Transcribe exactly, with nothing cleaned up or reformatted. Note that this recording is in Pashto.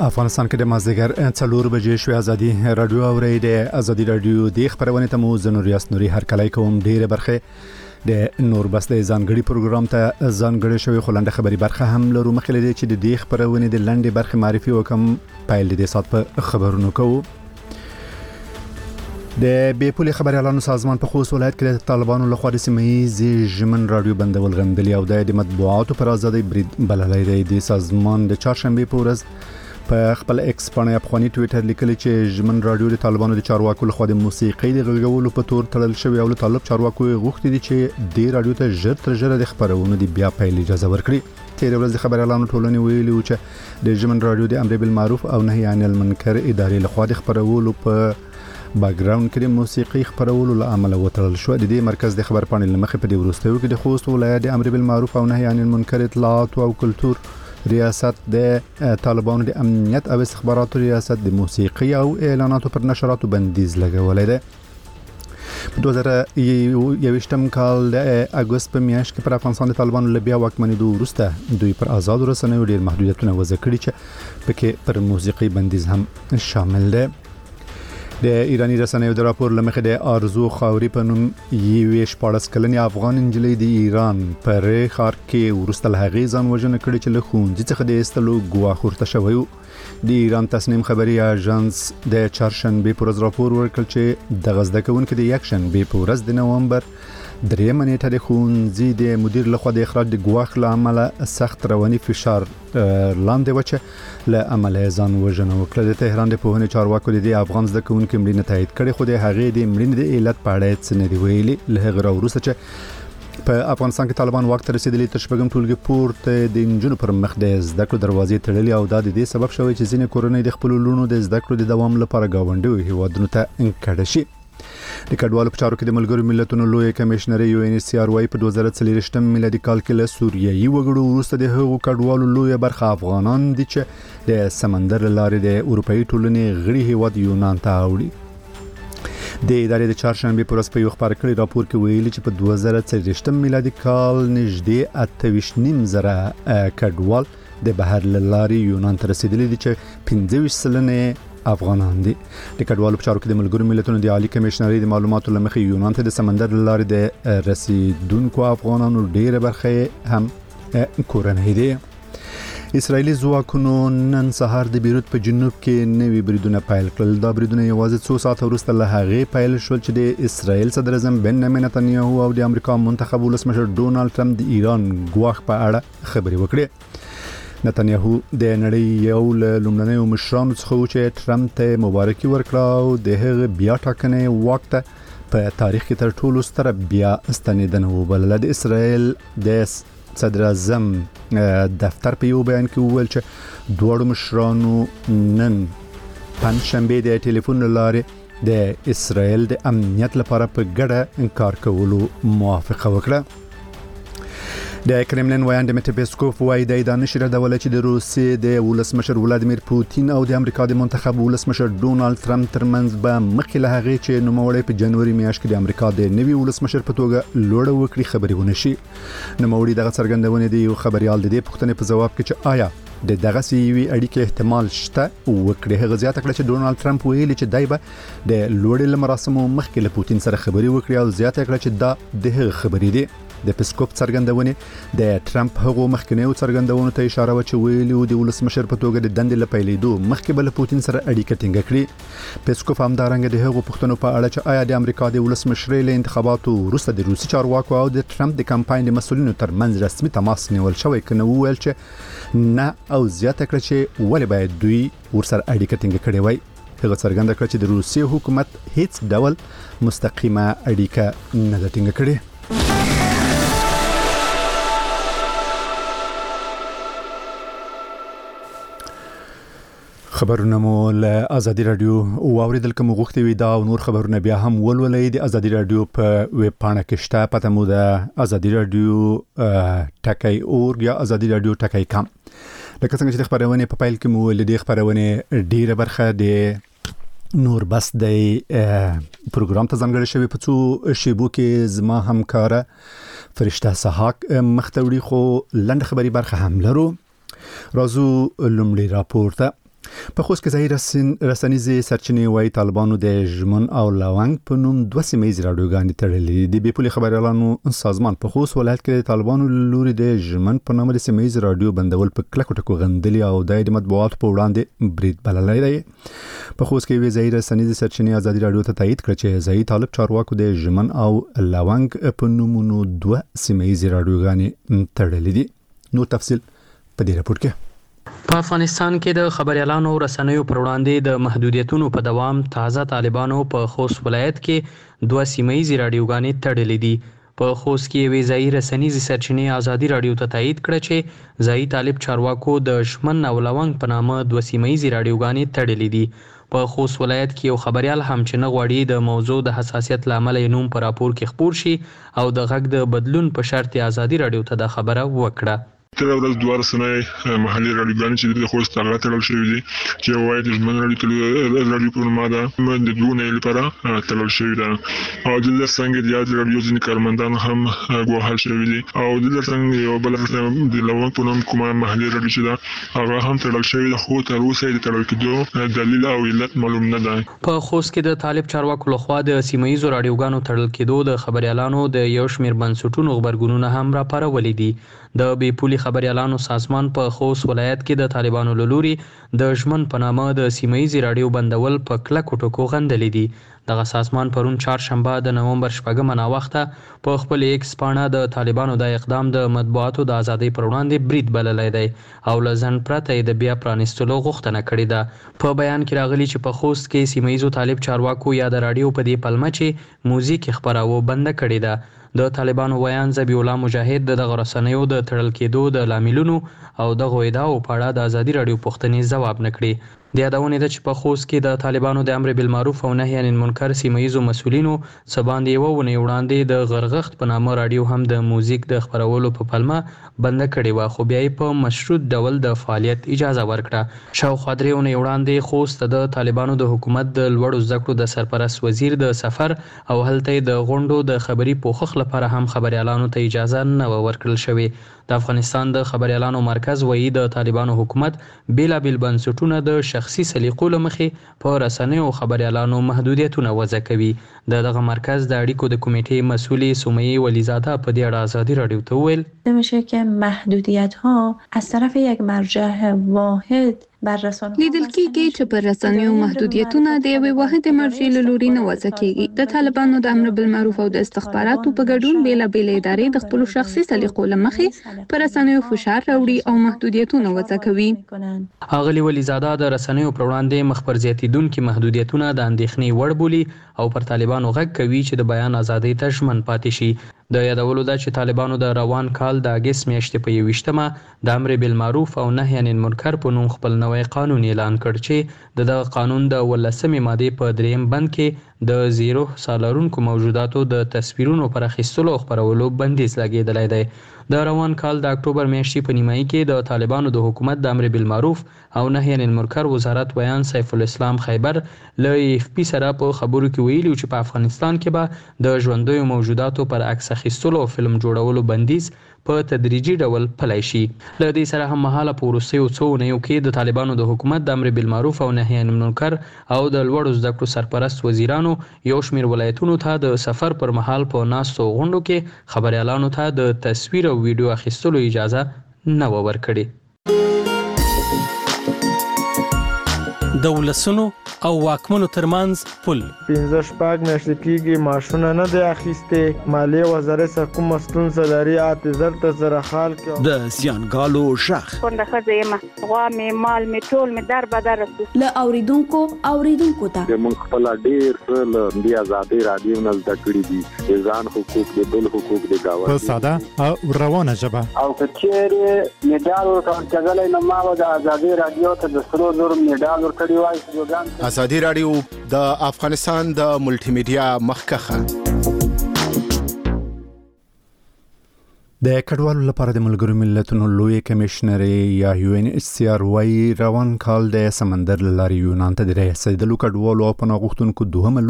افغانستان کې د مازدیګر څلور بجې شوې ازادي رادیو اوري د ازادي رادیو د خبرونه ته مو زنوریاس نوري هر کله کوم ډیره برخه د نور بس د ځانګړي پروګرام ته ځانګړي شوی خلنده خبري برخه هم لرو مخکې لري چې د دې خبرونه د لنډې برخه معرفي وکم پایل د سات په خبرونو کوو. د بیپولي خبري اعلان سازمان په خوست ولایت کې د طالبانو لخوا د سیمه‌ییز ژمن رادیو بندول غندلي او د مطبوعاتو پر ازادي برید بللای دی. د سازمان د چهارشنبه په ورځ په خپل ایکس باندې افغاني ټوئیټر لیکلی چې ژمن رادیو د طالبانو د چارواکو لخوا د موسیقي د غږولو په تور تړل شوی او طالب چارواکو غوښتي دي چې د رادیو ته ژر تر ژره د خبرونو د بیا پیل اجازه ورکړي. تیر ورځ د خبر اعلان ټولنې ویلي و چې د ژمن رادیو د امر بالمعروف او نهي عن المنکر ادارې لخوا د خبرولو په باګراوند کې د موسیقي خبرولو له عمله وتړل شو. د دې مرکز د خبر پاڼې لمخې په دې وروستیو کې د خوست ولایت د امر بالمعروف او نهي عن المنکر اطلاعات او کلتور ریاست د طالبانو د امنیت او استخباراتو ریاست د موسیقي او اعلاناتو پر نشراتو بندیز لګولې ده. په دوه زره یوویشتم کال د اګوست په میاشت کې پر افغانستان د طالبانو له بیا واکمنېدو وروسته دوی پر آزاد رسنیو ډېر محدودیتونه وضع کړي چې پکې پر موسیقي بندیز هم شامل ده. د ایرانی رسنیو د راپور لمخې د ارزو خاوري په نوم یوې شپاړس کلنې افغان انجلۍ د ایران پر خار کې ورسته له هغې ځان وژنه کړې چې له ښوونځي څخه د ایستلو ګواښ ورته شوی و. د ایران تصنیم خبري اژانس د چهارشنبه په ورځ راپور ورکړ چې د زده کوونکو د یکشنبه په ورځ د نومبر درېمه نیټه د ښوونځي د مدیر لخوا د اخراج د ګواښ له امله سخت رواني فشار لاندې و چې له امله ځان وژنه وکړه. د تهران د پوهنې چارواکو د افغان زده کوونکو مړینه تایید کړې خو د هغې د مړینې د علت په اړه هیڅ نه دی ویلي. له هغه راوروسته چې په افغانستان کې طالبان واک ته رسیدلي تر شپږم ټولګي پورته د نجونو پر مخ د زده کړو دروازې تړلې او دا د دې سبب شوی چې ځینې کورنۍ د خپل لونو د زده کړو د دوام لپاره گاونډي هیوادونو ته انکړه شي. د کډوالو په چارو کې د ملګرو ملتونو لوی کمشنر یو ان ایچ سی ار وايي په دوه زره څلوېښتم میلادي کال کې له سوریایي وګړو وروسته د هغو کډوالو لوی برخه افغانان دي چې د سمندر لارې د اروپאי ټولنې غړي هیواد یونان ته اوړي. د ادارې د چهارشنبه پر ورځ په یو خبر کړي راپور کې ویلي چې په دوه زره څلوېښتم میلادي کال نږدې اته ویشت نیم زره کډوال د بهر لارې یونان ته رسیدلي دي چې پنځه ویشت سلنه افغانان دي. د کډوالو په چارو کې د ملګرو ملتونو د عالی کمشنري د معلوماتو لمخې یونان ته د سمندر لارې د رسیدونکو افغانانو ډیره برخه هم کورنۍ دي. اسرایلی ځواکونو نن سهار د بیروت په جنوب کې نوي بریدونه پیل کړل. دا بریدونه یوازې څو ساعت وروسته له هغې پیل شول چې د اسرایل صدر اعظم بنیامین نتنیاهو او د امریکا منتخب ولسمشر ډونالد ټرمپ د ایران ګواښ په اړه خبرې وکړې. نتنیاهو د نړۍ یو له لومړنیو مشرانو څخه و چې ټرمپ ته مبارکي ورکړه او د هغه بیا ټاکنې واک ته په تاریخ کې تر ټولو ستره بیا ستنېدنه وبلله. د اسرایل د صدر اعظم دفتر په یو بیان کې وویل چې دواړو مشرانو نن پنځشنبه د ټلیفون لارې د اسرایل د امنیت لپاره په ګډه کار کولو موافقه وکړه. د کرملین وایي د مټپسکوف وایي د دانش ردول چې د روسیې د ولسمشر ولادیمیر پوتین او د امریکا د منتخب ولسمشر ډونالد ټرمپ ترمنځ به مخکې له هغې چې نوموړی په جنوري میاشت کې د امریکا د نوي ولسمشر په توګه لوړه وکړي خبرې ونه شي. نوموړي دغه څرګندونه دی یو خبريال د دې پوښتنې په جواب کې چې آیا د دغه سیوی اړیکې احتمال شته وکړي. هغه زیاته کړه چې ډونالد ټرمپ ویلي چې دای به د لوړې مراسمو مخکې له پوتین سره خبرې وکړي او زیاته کړه چې دا د هغه خبرې دي. د پسکوپ څرګندونه د ټرمپ هغو مخکنیو څرګندونو ته اشاره و چې ویلي د ولسمشر په توګه د دندې لپیلیدو مخکې بل پوتین سره اړیکه ټینګه کړي. پسکوپ همدارنګه د هغو پښتنو په اړه چې آیا د امریکا د ولسمشر له انتخاباتو وروسته د روسي چارواکو او د ټرمپ د کمپاین د مسولینو ترمنځ رسمي تماس نیول شوی کنه وویل چې نه او زیاته کړه چې ولې باید دوی ورسره اړیکه ټینګه کړي وای. هغه څرګنده کړه چې د روسي حکومت هیڅ ډول مستقیمه اړیکه نه ده ټینګه کړې. خبرونه مو له ازادي رادیو واوریدل کوم غوښتي وي دا او نور خبرونه بیا هم ولولئ د ازادي رادیو په ویب پاڼه کې شته. پته مو د ازادي رادیو ټکی اورګ یا ازادي رادیو ټکی کام. لکه څنګه چې د خبرونه په پایل کې مو له دې خبرونه ډیره برخه د نور بس د پروګرام ته ځانګړی شوی په څو شیبو کې زما همکاره فرشته سحاق مختوری خو لنډ خبري برخه هم لرو. راځو لومړی راپور ته. په خوست کې ځای رسنیزې سرچینې وايي طالبانو د ژمن او لاونګ په نوم دوه سیمه ییز راډیوګانې تړلې دي. د پولي خبريالانو سازمان په خوست ولایت کې د طالبانو لوري د ژمن په نامه د سیمه ییز راډیو بندول په کلکو ټکو غندلي او د مطبوعاتو په وړاندې برید بللی دی. په خوست کې ځای رسنیزې سرچینې ازادي راډیو ته تایید کړ چې ځای طالب چارواکو د ژمن او لاونګ په نومونو دوه سیمه ییز راډیوګانې تړلې دي. نو تفصیل په دې راپور کې. په افغانستان کې د خبريالانو رسنیو پر وړاندې د محدودیتونو په دوام تازه طالبانو په خوست ولایت کې دوه سیمه ییزې راډیوګانې تړلې دي. په خوست کې یوې ځایي رسنیزې سرچینې ازادي راډیو ته تایید کړه چې ځایي طالب چارواکو د شمن او لونګ په نامه دوه سیمه ییزې راډیوګانې تړلې دي. په خوست ولایت کې یو خبريال هم چې نه غواړي د موضوع د حساسیت لامل یې نوم په راپور کې خپور شي او د غږ د بدلون په شرط ازادي راډیو ته د خبره وکړه. تر ورځ دوه رسنۍ محلي راډیوګانې چې د خوست هغه تړل شوي دي چې وایي د ژمن راډیو په نوم ده د دوه نه لپاره تړل شوي ده او د څنګه د یاد راډیو ځینې کارمندان هم ګواښل شوي دي او د څنګه یو بل د لوړ په نوم کومه محلي راډیو چې ده هغه هم تړل شوی ده خو تر اوسه د تړل کېدو دلیل او علت معلوم نه ده. په خوست کې د طالب چارواکو لخوا د سیمه ییزو راډیوګانو تړل کېدو د خبريالانو د یو شمېر بنسټونو غبرګونونه هم راپارولي دي. د بې پولي خبريالانو سازمان په خوست ولایت کې د طالبانو له لوري د ژمن په نامه د سیمه ییزې راډیو بندول په کلکو ټکو غندلي دي. دغه سازمان پرون چهارشنبه د نومبر شپږمه ناوخته په خپل ایکس پاڼه د طالبانو د اقدام د مطبوعاتو د ازادۍ پر وړاندې برید بللی دی او له ځنډ پرته یې د بیا پرانیستلو غوښتنه کړې ده. په بیان کې راغلي چې په خوست کې سیمه ییزو طالب چارواکو یا د راډیو په دې پلمه چې موزیک خپراوه بنده کړې ده. د طالبانو ویان ذبیح الله مجاهد د دغه رسنیو د تړل کېدو د لاملونو او دغه ادعاو په اړه د ازادي راډیو پوښتنې ځواب نه کړي. د یادونې ده چې په خوست کې د طالبانو د امر بالمعروف او نهي عن المنکر سیمه ییزو مسؤلینو څه باندې یوه اونۍ وړاندې د غرغښت په نامه راډیو هم د موزیک د خپرولو په پلمه بنده کړې وه خو بیا یې په مشروط ډول د فعالیت اجازه ورکړه. شاوخوا درې اونۍ وړاندې خوست د طالبانو د حکومت د لوړو زده کړو د سرپرست وزیر د سفر او هلته د غونډو د خبري پوښښ لپاره هم خبريالانو ته اجازه نه ورکړل شوې. د افغانستان د خبريالانو مرکز وایي د طالبانو حکومت بیلابیل بنسټونه د شخصي سلیقو له مخې په رسنیو خبريالانو محدودیتونه وضع کوي. د دغه مرکز د اړیکو د کمیټې مسئولې سمیه ولیزاده په دې اړه ازادي راډیو ته وویل میشه که محدودیت ها از طرف یک مرجع واحد لیدل کېږي چې پر رسنیو محدودیتونه د یوې واحدې مرجع له لوري نه وضع کېږي. د طالبانو د امر بالمعروف او د استخباراتو په ګډون بیلابیلې ادارې د خپلو شخصي سلیقو له مخې پر رسنیو فشار راوړي او محدودیتونه وضع کوي. ښاغلي ولیزاده د رسنیو پر وړاندې مخ پر زیاتېدونکي محدودیتونه د اندېښنې وړ بولي او پر طالبانو غږ کوي چې د بیان ازادۍ ته ژمن پاتې شي. د یادولو ده چې طالبانو د روان کال د اګست میاشتې په یوویشتمه د امر بالمعروف او نهي عن المنکر په نوم خپل نوی قانون اعلان کړ چې د دغه قانون د ولسمې مادې په دریم بند کې د زیرو سالارونکو موجوداتو د تصویرونو پر اخیستلو او خپرولو بندیز لګېدلی دی. د روان کال د اکتوبر میاشتې په نیمایي کې د طالبانو د حکومت د امر بالمعروف او نهي عن المنکر وزارت ویان سیف الاسلام خیبر له اف پی سره په خبرو کې ویلي چې په افغانستان کې به د ژوندیو موجوداتو پر عکس اخیستلو او فلم جوړولو بندیز په تدریجي ډول پلی شي. له دې سره هم مهاله په وروستیو څو اونیو کې د طالبانو د حکومت د امر بالمعروف او نهي عن المنکر او د لوړو زده کړو سرپرست وزیرانو یو شمېر ولایتونو ته د سفر پر مهال په ناستو غونډو کې خبريالانو ته د تصویر او ویډیو اخیستلو اجازه نه و ورکړې. د ولسونو او واکمنو ترمنځ پل پنځه شپږ میاشتې کېږي معاشونه نه دی اخیستې. مالیې وزارت څخه کومه ستونزه لري اته زر ته زره خال کې د زیانګالو شخ کونډه ښځه یم غوا مې مال مې ټول مې در بدر رسو له اوریدونکو اوریدونکو ته موږ خپل ډېر څه له دې ازادۍ راډیو نه زده کړي دي د ځان حقوق د بل حقوق د گاونډي په ساده او روانه ژبه او که چیرې میډال ورکول کېدلی نو ما به د ازادۍ راډیو ته د سرو زرو میډال ورکړی وای. ازادي راډیو د افغانستان د ملټي میډیا مخکخه د کډوالو لپاره د ملګرو ملتونو لوی کمشنري یا یو ان ایچ سی آر وايي روان کال د سمندر لارې یونان ته د رسیدلو کډوالو او پناه غوښتونکو دوهمه